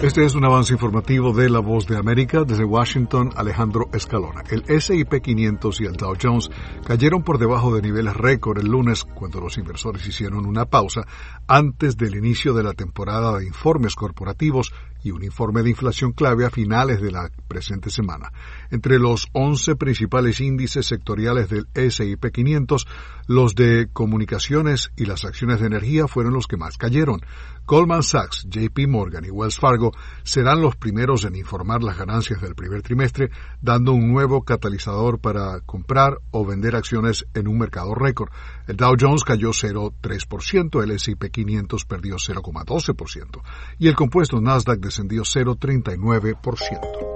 Este es un avance informativo de La Voz de América. Desde Washington, Alejandro Escalona. El S&P 500 y el Dow Jones cayeron por debajo de niveles récord el lunes cuando los inversores hicieron una pausa antes del inicio de la temporada de informes corporativos y un informe de inflación clave a finales de la presente semana. Entre los 11 principales índices sectoriales del S&P 500, los de comunicaciones y las acciones de energía fueron los que más cayeron. Goldman Sachs, JP Morgan y Wells Fargo serán los primeros en informar las ganancias del primer trimestre, dando un nuevo catalizador para comprar o vender acciones en un mercado récord. El Dow Jones cayó 0,3%, el S&P 500 perdió 0,12% y el compuesto Nasdaq descendió 0,39%.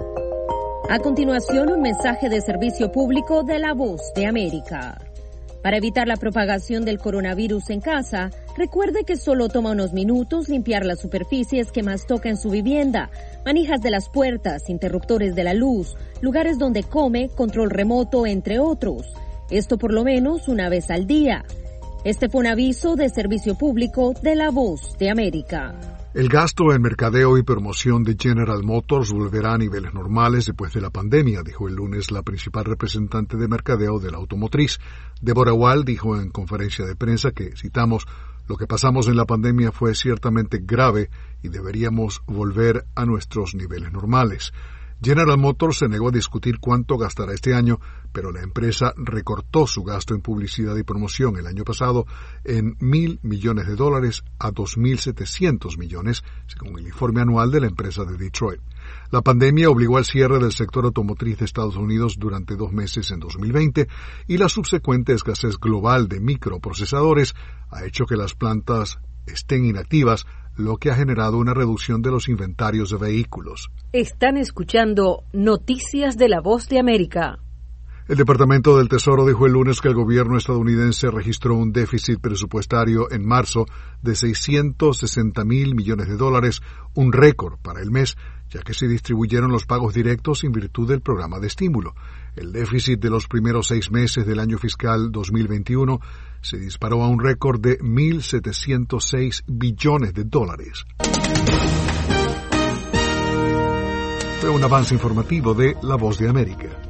A continuación, un mensaje de servicio público de La Voz de América. Para evitar la propagación del coronavirus en casa, recuerde que solo toma unos minutos limpiar las superficies que más toca en su vivienda, manijas de las puertas, interruptores de la luz, lugares donde come, control remoto, entre otros. Esto por lo menos una vez al día. Este fue un aviso de servicio público de La Voz de América. El gasto en mercadeo y promoción de General Motors volverá a niveles normales después de la pandemia, dijo el lunes la principal representante de mercadeo de la automotriz. Deborah Wall dijo en conferencia de prensa que, citamos, lo que pasamos en la pandemia fue ciertamente grave y deberíamos volver a nuestros niveles normales. General Motors se negó a discutir cuánto gastará este año, pero la empresa recortó su gasto en publicidad y promoción el año pasado en $1,000 millones a $2,700 millones, según el informe anual de la empresa de Detroit. La pandemia obligó al cierre del sector automotriz de Estados Unidos durante 2 meses en 2020 y la subsecuente escasez global de microprocesadores ha hecho que las plantas estén inactivas, lo que ha generado una reducción de los inventarios de vehículos. Están escuchando Noticias de La Voz de América. El Departamento del Tesoro dijo el lunes que el gobierno estadounidense registró un déficit presupuestario en marzo de $660,000 millones, un récord para el mes, ya que se distribuyeron los pagos directos en virtud del programa de estímulo. El déficit de los primeros 6 meses del año fiscal 2021 se disparó a un récord de $1,706 billones. Fue un avance informativo de La Voz de América.